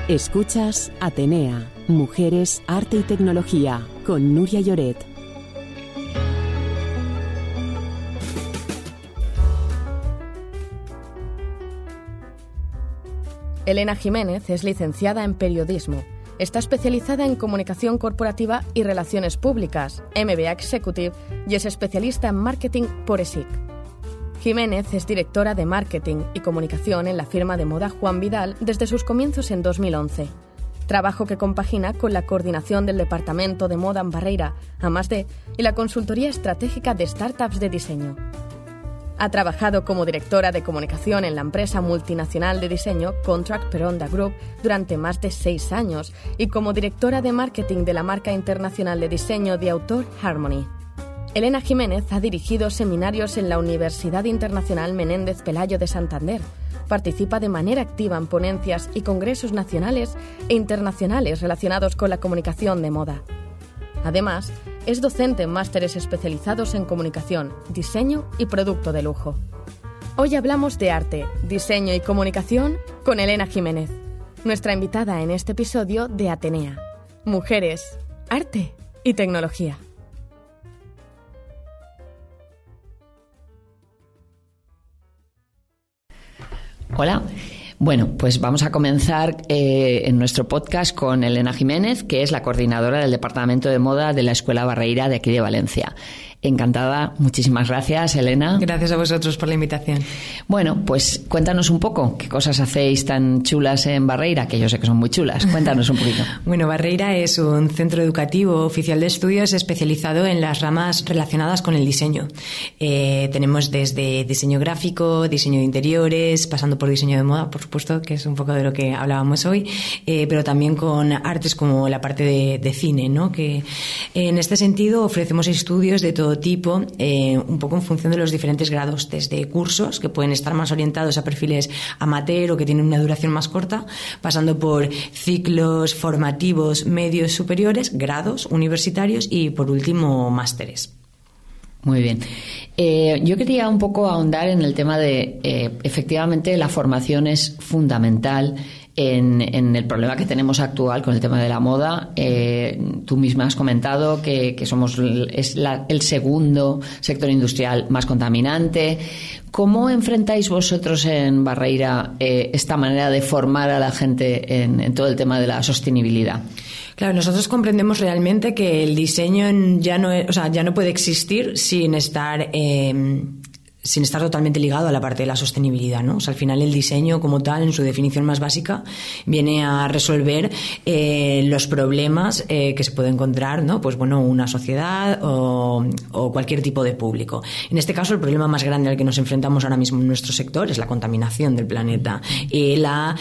Escuchas Atenea, Mujeres, Arte y Tecnología, con Nuria Lloret. Elena Jiménez es licenciada en Periodismo. Está especializada en Comunicación Corporativa y Relaciones Públicas, MBA Executive, y es especialista en Marketing por ESIC. Jiménez es directora de Marketing y Comunicación en la firma de moda Juan Vidal desde sus comienzos en 2011. Trabajo que compagina con la coordinación del Departamento de Moda en Barreira, +D, y la consultoría estratégica de startups de diseño. Ha trabajado como directora de comunicación en la empresa multinacional de diseño Contract Peronda Group durante más de 6 años y como directora de marketing de la marca internacional de diseño de autor Harmony. Elena Jiménez ha dirigido seminarios en la Universidad Internacional Menéndez Pelayo de Santander. Participa de manera activa en ponencias y congresos nacionales e internacionales relacionados con la comunicación de moda. Además, es docente en másteres especializados en comunicación, diseño y producto de lujo. Hoy hablamos de arte, diseño y comunicación con Elena Jiménez, nuestra invitada en este episodio de Atenea, Mujeres, Arte y Tecnología. Hola. Bueno, pues vamos a comenzar en nuestro podcast con Elena Jiménez, que es la coordinadora del Departamento de Moda de la Escuela Barreira de aquí de Valencia. Encantada, muchísimas gracias, Elena. Gracias a vosotros por la invitación. Bueno, pues cuéntanos un poco qué cosas hacéis tan chulas en Barreira, que yo sé que son muy chulas. Cuéntanos un poquito. Bueno, Barreira es un centro educativo oficial de estudios especializado en las ramas relacionadas con el diseño. Tenemos desde diseño gráfico, diseño de interiores, pasando por diseño de moda, por supuesto, que es un poco de lo que hablábamos hoy, pero también con artes como la parte de cine, ¿no? Que en este sentido ofrecemos estudios de todo tipo, un poco en función de los diferentes grados, desde cursos que pueden estar más orientados a perfiles amateur o que tienen una duración más corta, pasando por ciclos formativos medios superiores, grados universitarios y por último másteres. Muy bien. Yo quería un poco ahondar en el tema de, efectivamente, la formación es fundamental en el problema que tenemos actual con el tema de la moda. Tú misma has comentado que somos el segundo sector industrial más contaminante. ¿Cómo enfrentáis vosotros en Barreira esta manera de formar a la gente en todo el tema de la sostenibilidad? Claro, nosotros comprendemos realmente que el diseño ya no puede existir sin estar totalmente ligado a la parte de la sostenibilidad, ¿no? O sea, al final el diseño como tal, en su definición más básica, viene a resolver los problemas que se puede encontrar, ¿no? Pues bueno, una sociedad o cualquier tipo de público. En este caso, el problema más grande al que nos enfrentamos ahora mismo en nuestro sector es la contaminación del planeta y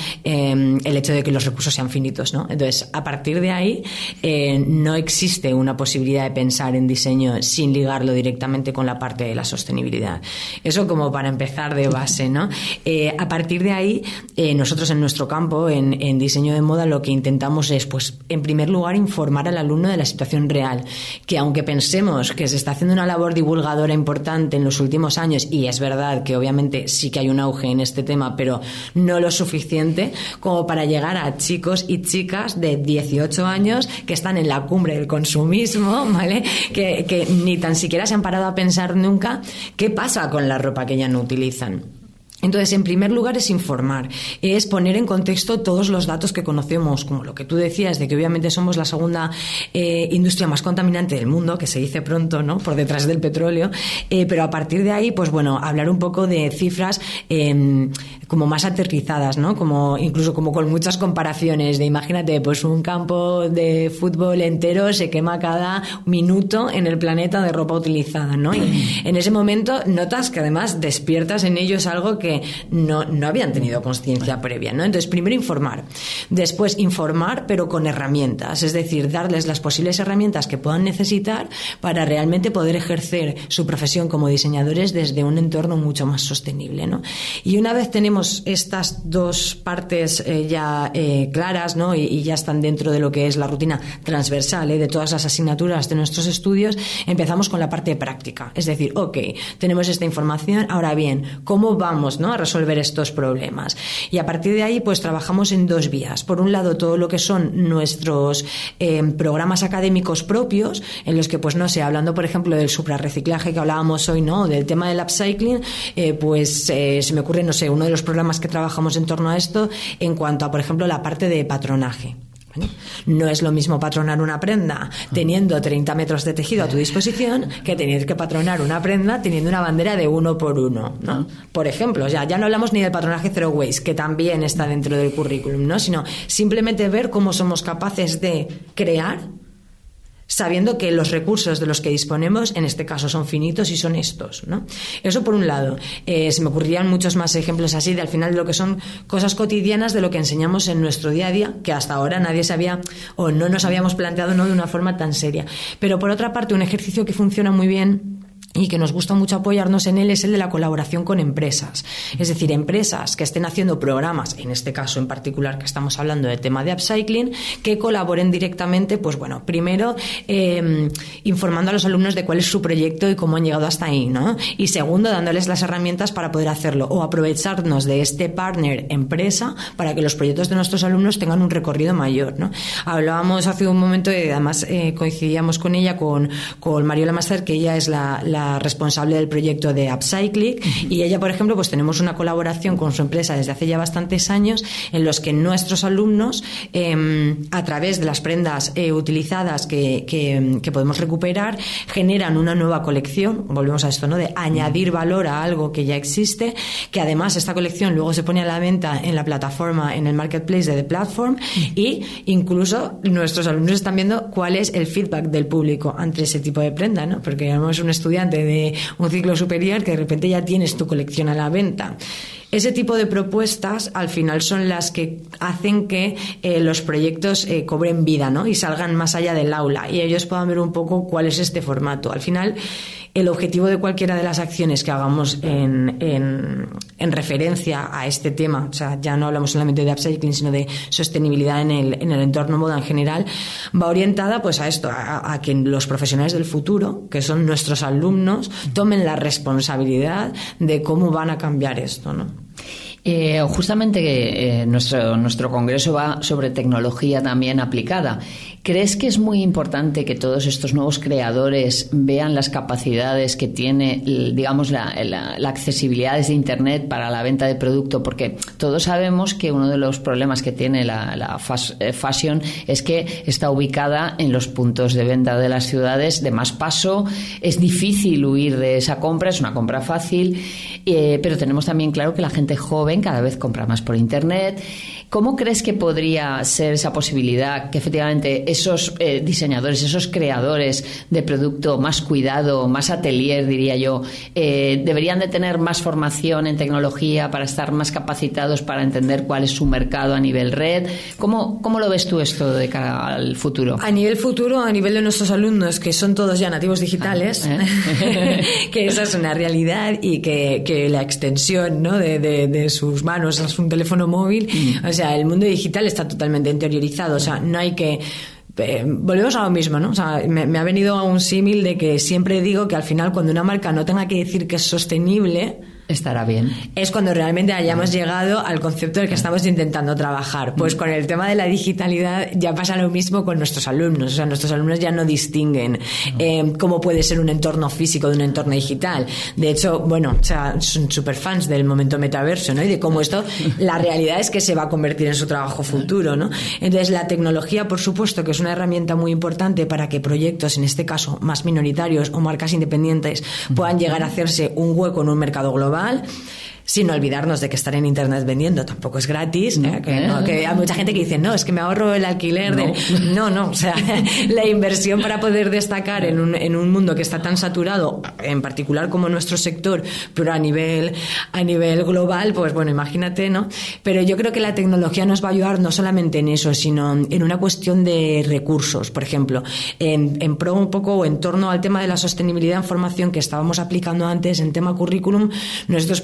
el hecho de que los recursos sean finitos, ¿no? Entonces, a partir de ahí, no existe una posibilidad de pensar en diseño sin ligarlo directamente con la parte de la sostenibilidad. Eso como para empezar de base, ¿no? A partir de ahí, nosotros en nuestro campo, en diseño de moda, lo que intentamos es, pues, en primer lugar, informar al alumno de la situación real, que aunque pensemos que se está haciendo una labor divulgadora importante en los últimos años, y es verdad que obviamente sí que hay un auge en este tema, pero no lo suficiente como para llegar a chicos y chicas de 18 años que están en la cumbre del consumismo, ¿vale? Que ni tan siquiera se han parado a pensar nunca qué pasa con la ropa que ya no utilizan. Entonces, en primer lugar, es informar, es poner en contexto todos los datos que conocemos, como lo que tú decías, de que obviamente somos la segunda industria más contaminante del mundo, que se dice pronto, ¿no?, por detrás del petróleo, pero a partir de ahí, pues bueno, hablar un poco de cifras como más aterrizadas, ¿no?, como incluso como con muchas comparaciones, de imagínate, pues un campo de fútbol entero se quema cada minuto en el planeta de ropa utilizada, ¿no? Y en ese momento notas que además despiertas en ellos algo que no habían tenido consciencia previa, ¿no? Entonces, primero informar, después informar, pero con herramientas, es decir, darles las posibles herramientas que puedan necesitar para realmente poder ejercer su profesión como diseñadores desde un entorno mucho más sostenible, ¿no? Y una vez tenemos estas dos partes ya claras, ¿no?, y ya están dentro de lo que es la rutina transversal de todas las asignaturas de nuestros estudios, empezamos con la parte práctica, es decir, ok, tenemos esta información, ahora bien, ¿cómo vamos ¿no?, a resolver estos problemas. Y a partir de ahí, pues trabajamos en dos vías. Por un lado, todo lo que son nuestros programas académicos propios, en los que, pues no sé, hablando por ejemplo del suprarreciclaje que hablábamos hoy, ¿no?, del tema del upcycling, se me ocurre, no sé, uno de los programas que trabajamos en torno a esto en cuanto a, por ejemplo, la parte de patronaje. No es lo mismo patronar una prenda teniendo 30 metros de tejido a tu disposición que tener que patronar una prenda teniendo una bandera de 1 por 1, ¿no? Por ejemplo, ya no hablamos ni del patronaje zero waste, que también está dentro del currículum, ¿no?, sino simplemente ver cómo somos capaces de crear sabiendo que los recursos de los que disponemos en este caso son finitos y son estos, ¿no? Eso por un lado. Se me ocurrirían muchos más ejemplos así de al final de lo que son cosas cotidianas de lo que enseñamos en nuestro día a día, que hasta ahora nadie sabía o no nos habíamos planteado, no de una forma tan seria. Pero por otra parte, un ejercicio que funciona muy bien y que nos gusta mucho apoyarnos en él es el de la colaboración con empresas. Es decir, empresas que estén haciendo programas, en este caso en particular que estamos hablando del tema de upcycling, que colaboren directamente, pues bueno, primero informando a los alumnos de cuál es su proyecto y cómo han llegado hasta ahí, ¿no? Y segundo, dándoles las herramientas para poder hacerlo o aprovecharnos de este partner empresa para que los proyectos de nuestros alumnos tengan un recorrido mayor, ¿no? Hablábamos hace un momento y además coincidíamos con ella, con Mariola Master, que ella es la responsable del proyecto de upcycling, y ella, por ejemplo, pues tenemos una colaboración con su empresa desde hace ya bastantes años en los que nuestros alumnos a través de las prendas utilizadas que podemos recuperar generan una nueva colección. Volvemos a esto, ¿no?, de añadir valor a algo que ya existe, que además esta colección luego se pone a la venta en la plataforma, en el marketplace de The Platform, y incluso nuestros alumnos están viendo cuál es el feedback del público ante ese tipo de prenda, ¿no? Porque digamos un estudiante de un ciclo superior que de repente ya tienes tu colección a la venta. Ese tipo de propuestas al final son las que hacen que los proyectos cobren vida, ¿no?, y salgan más allá del aula y ellos puedan ver un poco cuál es este formato. Al final, el objetivo de cualquiera de las acciones que hagamos en referencia a este tema, o sea, ya no hablamos solamente de upcycling, sino de sostenibilidad en el entorno moda en general, va orientada pues a esto, a que los profesionales del futuro, que son nuestros alumnos, tomen la responsabilidad de cómo van a cambiar esto, ¿no? Justamente nuestro congreso va sobre tecnología también aplicada. ¿Crees que es muy importante que todos estos nuevos creadores vean las capacidades que tiene, digamos, la accesibilidad desde Internet para la venta de producto? Porque todos sabemos que uno de los problemas que tiene la fashion es que está ubicada en los puntos de venta de las ciudades de más paso. Es difícil huir de esa compra, es una compra fácil, pero tenemos también claro que la gente joven cada vez compra más por Internet. ¿Cómo crees que podría ser esa posibilidad que efectivamente esos diseñadores, esos creadores de producto más cuidado, más atelier, diría yo, deberían de tener más formación en tecnología para estar más capacitados para entender cuál es su mercado a nivel red? ¿Cómo lo ves tú esto de cara al futuro? A nivel futuro, a nivel de nuestros alumnos, que son todos ya nativos digitales, que esa es una realidad y que la extensión, ¿no?, de sus manos es un teléfono móvil. O sea, el mundo digital está totalmente interiorizado. O sea, no hay que... volvemos a lo mismo, ¿no? O sea, me ha venido a un símil de que siempre digo que al final cuando una marca no tenga que decir que es sostenible, estará bien. Es cuando realmente hayamos llegado al concepto del que estamos intentando trabajar. Pues con el tema de la digitalidad ya pasa lo mismo con nuestros alumnos. O sea, nuestros alumnos ya no distinguen cómo puede ser un entorno físico de un entorno digital. De hecho, bueno, o sea, son súper fans del momento metaverso, ¿no? Y de cómo esto, la realidad es que se va a convertir en su trabajo futuro, ¿no? Entonces, la tecnología, por supuesto, que es una herramienta muy importante para que proyectos, en este caso, más minoritarios o marcas independientes, puedan llegar a hacerse un hueco en un mercado global. Sin olvidarnos de que estar en Internet vendiendo tampoco es gratis, que hay mucha gente que dice, no, es que me ahorro el alquiler. No, o sea, la inversión para poder destacar en un mundo que está tan saturado, en particular como nuestro sector, pero a nivel global, pues bueno, imagínate, ¿no? Pero yo creo que la tecnología nos va a ayudar no solamente en eso, sino en una cuestión de recursos. Por ejemplo, en pro un poco o en torno al tema de la sostenibilidad en formación que estábamos aplicando antes en tema currículum, nosotros, por ejemplo, fuimos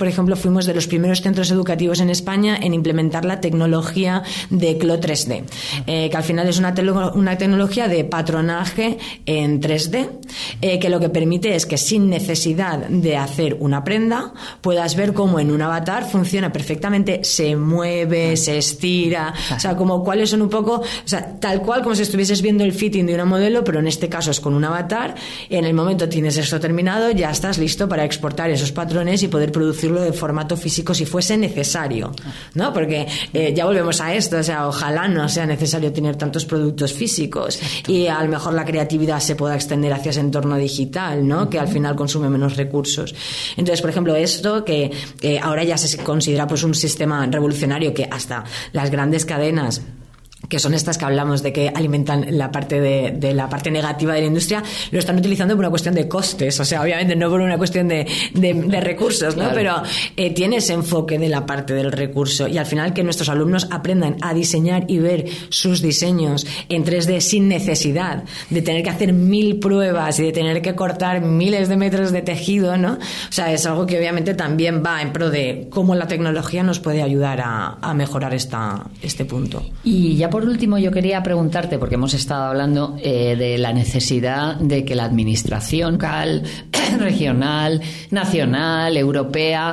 fuimos de los primeros centros educativos en España en implementar la tecnología de CLO 3D, que al final es una tecnología de patronaje en 3D, que lo que permite es que sin necesidad de hacer una prenda puedas ver cómo en un avatar funciona perfectamente, se mueve, se estira, o sea, como cuáles son un poco, o sea, tal cual como si estuvieses viendo el fitting de una modelo, pero en este caso es con un avatar. En el momento tienes esto terminado, ya estás listo para exportar esos patrones y poder producirlo de formato físico si fuese necesario, ¿no? Porque ya volvemos a esto, o sea, ojalá no sea necesario tener tantos productos físicos. Exacto. Y a lo mejor la creatividad se pueda extender hacia ese entorno digital, ¿no? Que al final consume menos recursos. Entonces, por ejemplo, esto que ahora ya se considera pues un sistema revolucionario, que hasta las grandes cadenas, que son estas que hablamos de que alimentan la parte de la parte negativa de la industria, lo están utilizando por una cuestión de costes, o sea, obviamente no por una cuestión de recursos, ¿no? Claro. Pero tiene ese enfoque de la parte del recurso, y al final que nuestros alumnos aprendan a diseñar y ver sus diseños en 3D sin necesidad de tener que hacer 1000 pruebas y de tener que cortar miles de metros de tejido, ¿no? O sea, es algo que obviamente también va en pro de cómo la tecnología nos puede ayudar a mejorar este punto. Y ya por último, yo quería preguntarte, porque hemos estado hablando de la necesidad de que la administración local, regional, nacional, europea,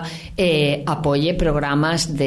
apoye programas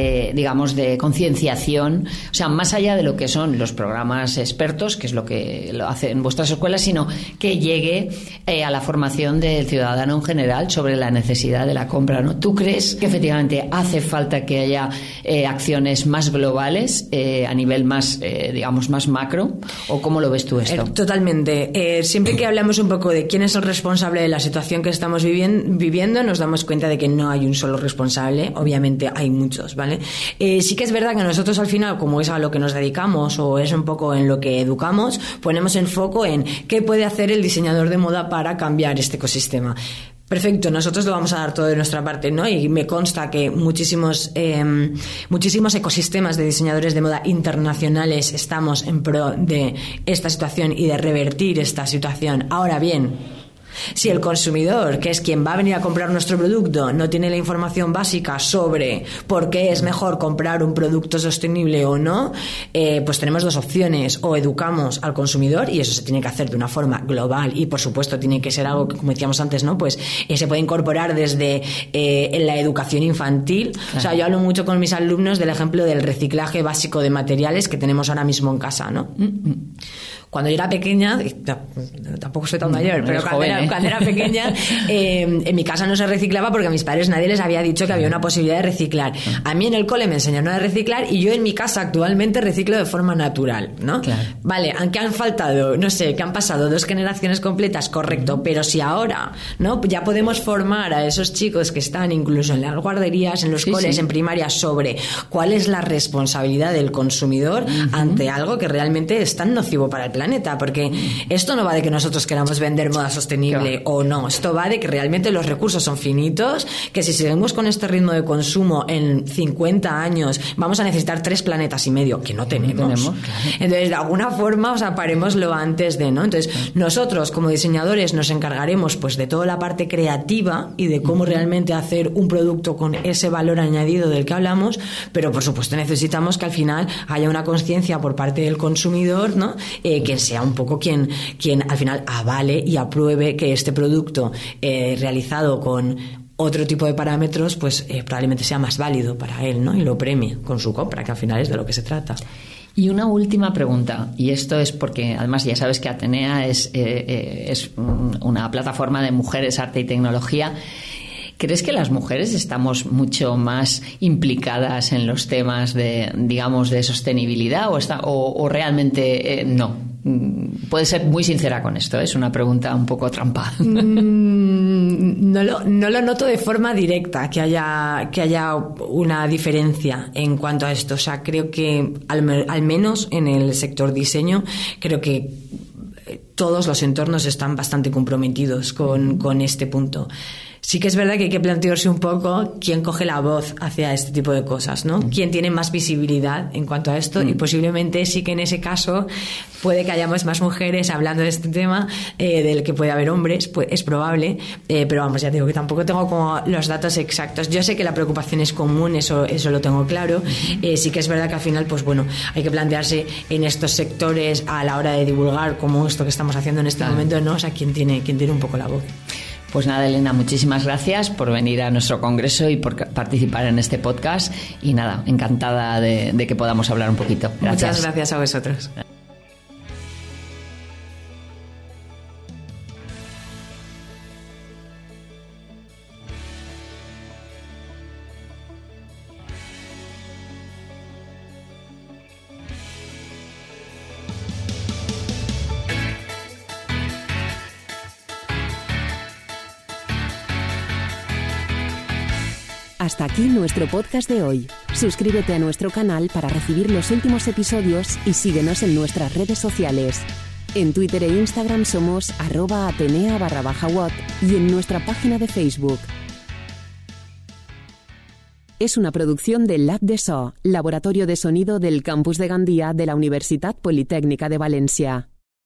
de concienciación, o sea, más allá de lo que son los programas expertos, que es lo que lo hacen vuestras escuelas, sino que llegue a la formación del ciudadano en general sobre la necesidad de la compra, ¿no? ¿Tú crees que efectivamente hace falta que haya acciones más globales a nivel más digamos más macro, o cómo lo ves tú esto? Totalmente. Siempre que hablamos un poco de quién es el responsable de la situación que estamos viviendo, nos damos cuenta de que no hay un solo responsable, obviamente hay muchos, ¿vale? Sí que es verdad que nosotros al final, como es a lo que nos dedicamos o es un poco en lo que educamos, ponemos el foco en qué puede hacer el diseñador de moda para cambiar este ecosistema. Perfecto, nosotros lo vamos a dar todo de nuestra parte, ¿no? Y me consta que muchísimos ecosistemas de diseñadores de moda internacionales estamos en pro de esta situación y de revertir esta situación. Ahora bien, si el consumidor, que es quien va a venir a comprar nuestro producto, no tiene la información básica sobre por qué es mejor comprar un producto sostenible o no, pues tenemos dos opciones: o educamos al consumidor, y eso se tiene que hacer de una forma global, y por supuesto tiene que ser algo que, como decíamos antes, ¿no? Pues se puede incorporar desde en la educación infantil. Claro. O sea, yo hablo mucho con mis alumnos del ejemplo del reciclaje básico de materiales que tenemos ahora mismo en casa, ¿no? Cuando yo era pequeña, tampoco soy tan mayor, pero cuando era pequeña, en mi casa no se reciclaba porque a mis padres nadie les había dicho que había una posibilidad de reciclar. A mí en el cole me enseñaron a reciclar, y yo en mi casa actualmente reciclo de forma natural, ¿no? Claro. Vale, aunque han faltado, no sé, que han pasado 2 generaciones completas, correcto, pero si ahora, ¿no? Ya podemos formar a esos chicos que están incluso en las guarderías, en los coles, en primaria, sobre cuál es la responsabilidad del consumidor ante algo que realmente es tan nocivo para el planeta, porque esto no va de que nosotros queramos vender moda sostenible o no, esto va de que realmente los recursos son finitos, que si seguimos con este ritmo de consumo en 50 años vamos a necesitar 3 planetas y medio, que no tenemos. Claro. Entonces, de alguna forma, o sea, parémoslo antes de, ¿no? Entonces, nosotros como diseñadores nos encargaremos pues de toda la parte creativa y de cómo realmente hacer un producto con ese valor añadido del que hablamos, pero por supuesto necesitamos que al final haya una conciencia por parte del consumidor, ¿no? Que sea un poco quien al final avale y apruebe que este producto realizado con otro tipo de parámetros, pues probablemente sea más válido para él, ¿no? Y lo premie con su compra, que al final es de lo que se trata. Y una última pregunta, y esto es porque además ya sabes que Atenea es una plataforma de mujeres, arte y tecnología. ¿Crees que las mujeres estamos mucho más implicadas en los temas de, digamos, de sostenibilidad o realmente no? Puedes ser muy sincera con esto, es una pregunta un poco trampa. No lo noto de forma directa que haya una diferencia en cuanto a esto. O sea, creo que al menos en el sector diseño, creo que todos los entornos están bastante comprometidos con este punto. Sí que es verdad que hay que plantearse un poco quién coge la voz hacia este tipo de cosas, ¿no? Quién tiene más visibilidad en cuanto a esto y posiblemente sí que en ese caso puede que hayamos más mujeres hablando de este tema del que puede haber hombres, pues es probable, pero vamos, ya te digo que tampoco tengo como los datos exactos. Yo sé que la preocupación es común, eso lo tengo claro. Sí que es verdad que al final, pues bueno, hay que plantearse en estos sectores a la hora de divulgar como esto que estamos haciendo en este momento, ¿no? O sea, quién tiene un poco la voz. Pues nada, Elena, muchísimas gracias por venir a nuestro congreso y por participar en este podcast. Y nada, encantada de que podamos hablar un poquito. Gracias. Muchas gracias a vosotros. Hasta aquí nuestro podcast de hoy. Suscríbete a nuestro canal para recibir los últimos episodios y síguenos en nuestras redes sociales. En Twitter e Instagram somos @atenea_watt y en nuestra página de Facebook. Es una producción del Lab de So, Laboratorio de Sonido del Campus de Gandía de la Universitat Politécnica de Valencia.